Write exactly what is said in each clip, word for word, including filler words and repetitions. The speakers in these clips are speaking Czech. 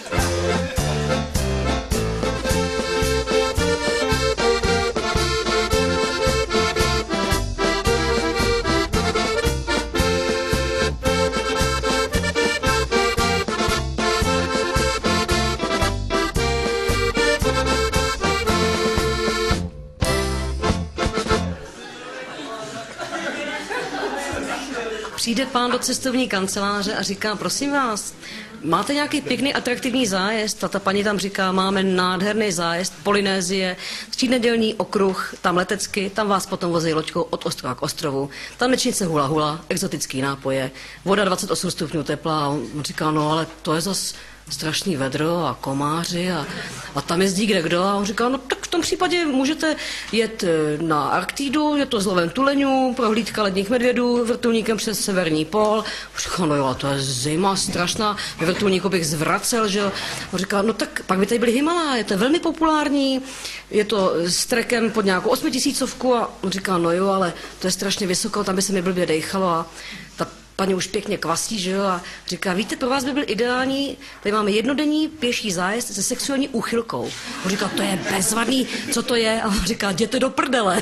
Přijde pán do cestovní kanceláře a říká, prosím vás, máte nějaký pěkný, atraktivní zájezd? A ta paní tam říká, máme nádherný zájezd, Polynézie, třínedělní okruh, tam letecky, tam vás potom vozí loďkou od ostrova k ostrovu, tanečnice hula hula, exotický nápoje, voda dvacet osm stupňů tepla. A on říká, no ale to je zas strašný vedro a komáři a, a tam jezdí kde kdo. A on říká, no tak v tom případě můžete jet na Arktídu, je to s lovem tuleňů, prohlídka ledních medvědů, vrtulníkem přes severní pól. On říká, no jo, to je zima strašná, ve vrtulníku bych zvracel, že jo. On říká, no tak pak by tady byly Himaláje, to je velmi populární, je to s trekem pod nějakou osmitisícovku. A on říká, no jo, ale to je strašně vysoko, tam by se mi blbě dejchalo. A ta paní už pěkně kvasí, že jo, a říká, víte, pro vás by byl ideální, tady máme jednodenní pěší zájezd se sexuální úchylkou. On říká, to je bezvadný, co to je? A on říká, jděte do prdele.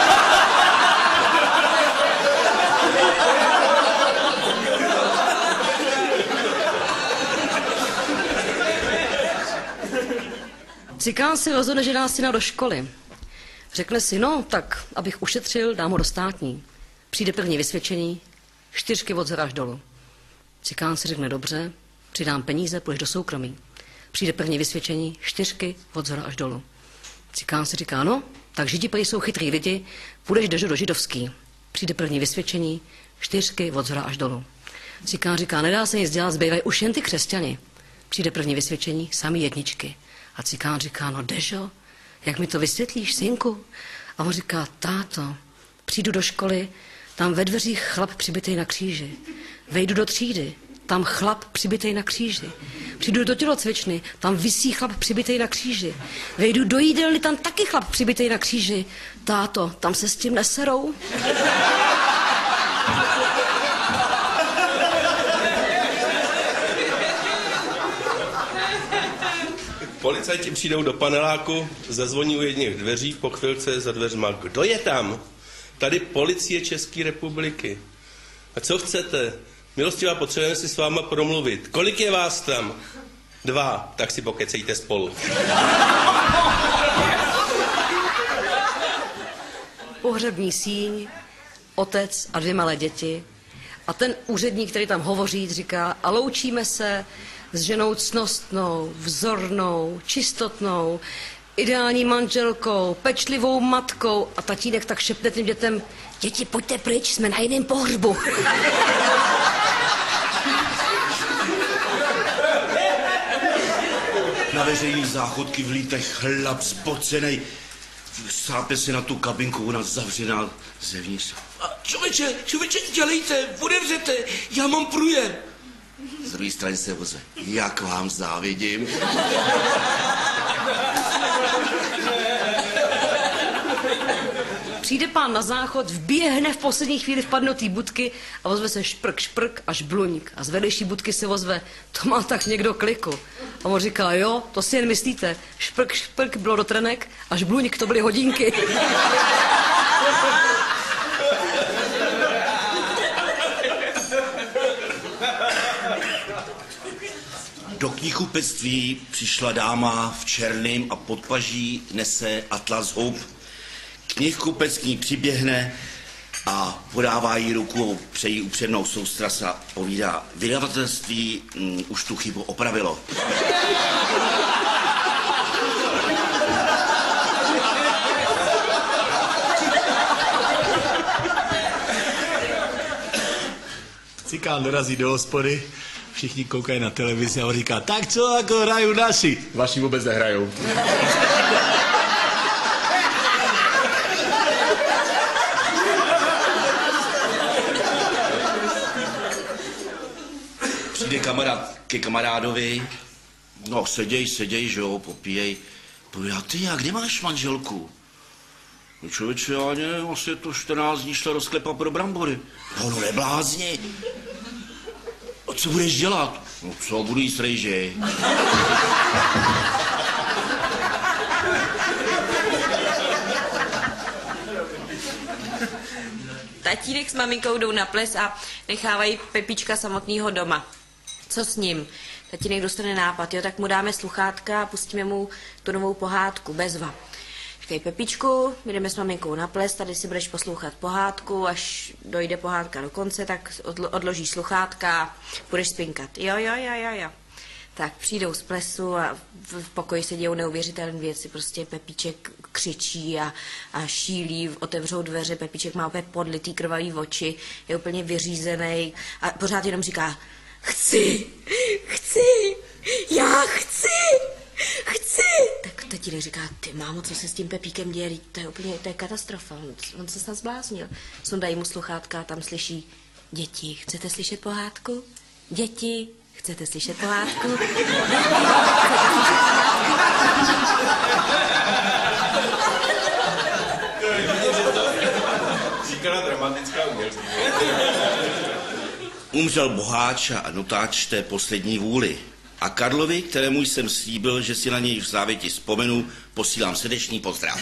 Cikán si rozhodne, že dá syna do školy. Řekne si, no tak, abych ušetřil, dám ho do státní. Přijde první vysvědčení, čtyřky od zhora až dolů. Cikán si řekne, dobře, přidám peníze, půjdeš do soukromí. Přijde první vysvědčení, čtyřky od zhora až dolů. Cikán si říká, no, tak židi prý jsou chytrý lidi, půjdeš do, do židovský. Přijde první vysvědčení, čtyřky od zhora až dolů. Cikán říká, nedá se nic dělat, zbývají už jen ty křesťany. Přijde první vysvědčení, sami jedničky. A Cikán říká, no Dežo, jak mi to vysvětlíš, synku? A on říká, táto, přijdu do školy, tam ve dveřích chlap přibitej na kříži. Vejdu do třídy, tam chlap přibitej na kříži. Přijdu do tělocvičny, tam visí chlap přibitej na kříži. Vejdu do jídelny, tam taky chlap přibitej na kříži. Táto, tam se s tím neserou? Policajti přijdou do paneláku, zazvoní u jedných dveří, po chvilce za dveřma. Kdo je tam? Tady policie České republiky. A co chcete? Milostivá, potřebujeme si s váma promluvit. Kolik je vás tam? Dva. Tak si pokecejte spolu. Pohřební síň, otec a dvě malé děti. A ten úředník, který tam hovoří, říká, a loučíme se s ženou cnostnou, vzornou, čistotnou, ideální manželkou, pečlivou matkou. A tatínek tak šepne těm dětem, děti, pojďte pryč, jsme na jiném pohřbu. Na veřejný záchodky vlíte chlap spocenej, sápe si na tu kabinku, ona zavřená zevnitř. A člověče, člověče, dělejte, otevřete, já mám průjem. Z druhé strany se ozve, jak vám závidím. Přijde pán na záchod, vběhne v poslední chvíli, vpadne do té budky a ozve se šprk, šprk až bluňk. A z vedlejší budky se ozve, to má tak někdo kliku. A on říká, jo, to si jen myslíte. Šprk, šprk bylo do trenek, až bluňk, to byly hodinky. Do knihkupectví přišla dáma v černém a pod paží nese atlas hub. Knihkupec k ní přiběhne a podává jí ruku, přejí upřemnou soustrast a povídá, vydavatelství mm, už tu chybu opravilo. Cikán dorazí do hospody, všichni koukají na televizi a on říká, tak co, jako hrajou naši? Vaši vůbec nehrajou. Přijde kamarád ke kamarádovi, no seděj, seděj, že jo, popíjej. Povídá, ty, a kde máš manželku? No člověče, já ne, asi to čtrnáct dní šla do sklepa pro brambory. No, no neblázni. A co budeš dělat? No co, budu jíst rejži. Tatínek s maminkou jdou na ples a nechávají Pepíčka samotného doma. Co s ním? Tatínek dostane nápad, jo, tak mu dáme sluchátka a pustíme mu tu novou pohádku, Bezva. Říkají, Pepíčku, my jdeme s maminkou na ples, tady si budeš poslouchat pohádku, až dojde pohádka do konce, tak odlo- odložíš sluchátka a budeš spinkat. Jo, jo, jo, jo, jo. Tak přijdou z plesu a v pokoji se dějou neuvěřitelné věci. Prostě Pepíček křičí a, a šílí, otevřou dveře, Pepíček má opět podlitý krvavý oči, je úplně vyřízený a pořád jenom říká, chci, chci, já chci, chci. Tak tatínek říká, ty mámo, co se s tím Pepíkem děje, to je úplně, to je katastrofa, on, on se snad zbláznil. Sundají mu sluchátka a tam slyší, děti, chcete slyšet pohádku? Děti, chcete slyšet pohádku? Říkala dramatická umělka. Umřel boháč a notáč té poslední vůli. A Karlovi, kterému jsem slíbil, že si na něj v závěti vzpomenu, posílám srdečný pozdrav.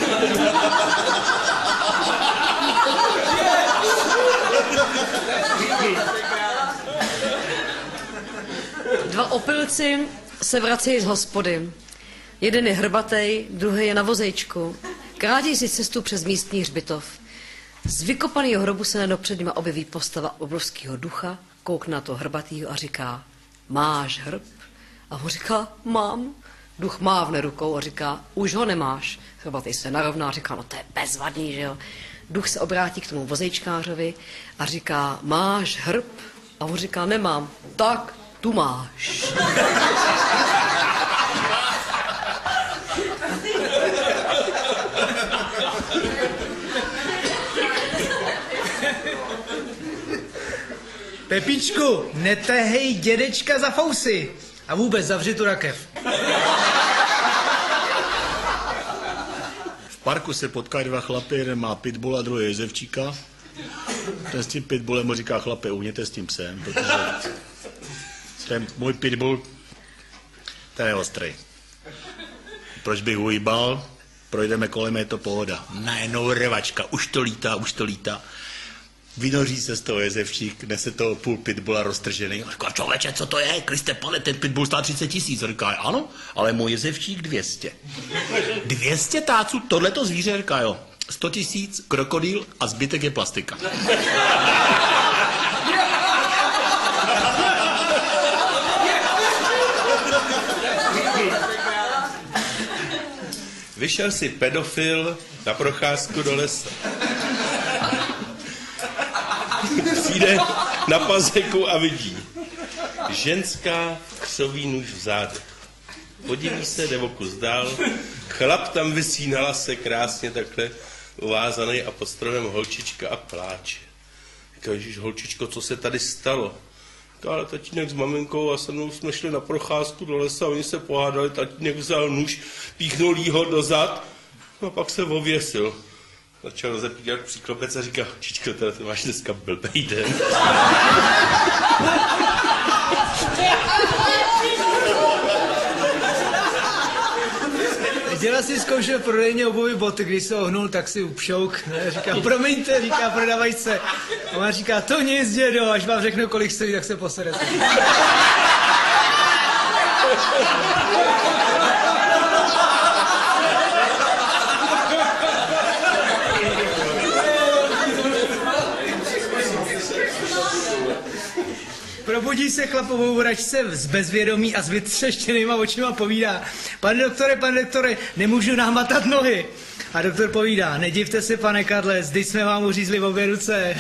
Dva opilci se vracejí z hospody. Jeden je hrbatej, druhý je na vozejčku. Krátí si cestu přes místní hřbitov. Z vykopaného hrobu se najednou před nima objeví postava obrovského ducha, koukne na toho hrbatýho a říká, máš hrb? A on říká, mám. Duch mávne rukou a říká, už ho nemáš. Hrbatý se narovná a říká, no to je bezvadný, že jo. Duch se obrátí k tomu vozejčkářovi a říká, máš hrb? A on říká, nemám. Tak tu máš. Pepíčku, netehej dědečka za fousy. A vůbec zavři tu rakev. V parku se potkají dva chlapy, jeden má pitbull a druhý jezevčíka. Ten s tím pitbullem mu říká, chlape, uhněte s tím psem, protože ten můj pitbull, ten je ostrý. Proč bych uhýbal? Projdeme kolem, je to pohoda. Najednou rvačka, už to lítá, už to lítá. Vynoří se z toho jezevčík, nese toho půl pitbulla roztržený. A říká, člověče, co to je? Kriste pane, ten pitbull stál třicet tisíc. A říká, ano, ale můj jezevčík dvě stě. dvě stě táců, tohleto zvíře, říká, jo. sto tisíc, krokodýl a zbytek je plastika. Vyšel si pedofil na procházku do lesa. Přijde na pazeku a vidí ženská křoví nůž v zádech. Podíví se, jde o kus dál, chlap tam visí na lase krásně takhle uvázaný a pod stromem holčička a pláče. Říká, ježiš, holčičko, co se tady stalo? Říká, ale tatínek s maminkou a se mnou jsme šli na procházku do lesa, oni se pohádali, tatínek vzal nůž, píchnul jí ho do zad a pak se ověsil. Začal rozepíkat příklopec a říká, čičko, teda ty máš dneska blbej den. Děla si zkoušel prodejně obuvy boty, když se ohnul, tak si upšouk. Ne? Říká, promiňte, říká prodavačce. A ona říká, to nic, dědo, až vám řeknu, kolik stojí, tak se poserete. Probudí se chlapovou vračce z bezvědomí a s vytřeštěnýma očima povídá, pane doktore, pane doktore, nemůžu nahmatat nohy. A doktor povídá, nedivte se, pane Karle, vždyť jsme vám uřízli obě ruce.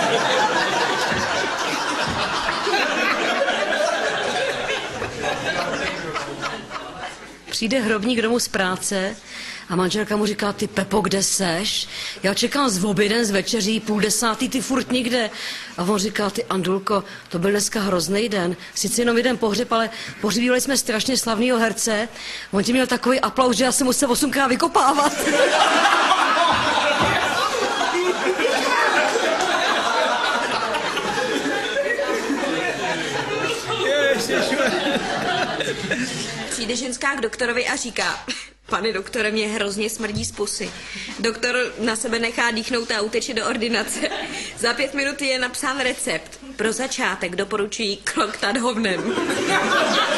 Přijde hrobník domů z práce a manželka mu říká, ty Pepo, kde seš? Já čekám z oběden, z večeří, půl desátý, ty furt nikde. A on říká, ty Andulko, to byl dneska hrozný den. Sice jenom jeden pohřeb, ale pohřbívali jsme strašně slavného herce. On ti měl takový aplauz, že já jsem musel osmkrát vykopávat. Ještě Přijde ženská k doktorovi a říká, pane doktore, mě hrozně smrdí z pusy. Doktor na sebe nechá dýchnout a uteče do ordinace. Za pět minut je napsán recept. Pro začátek doporučuji kloktat hovnem.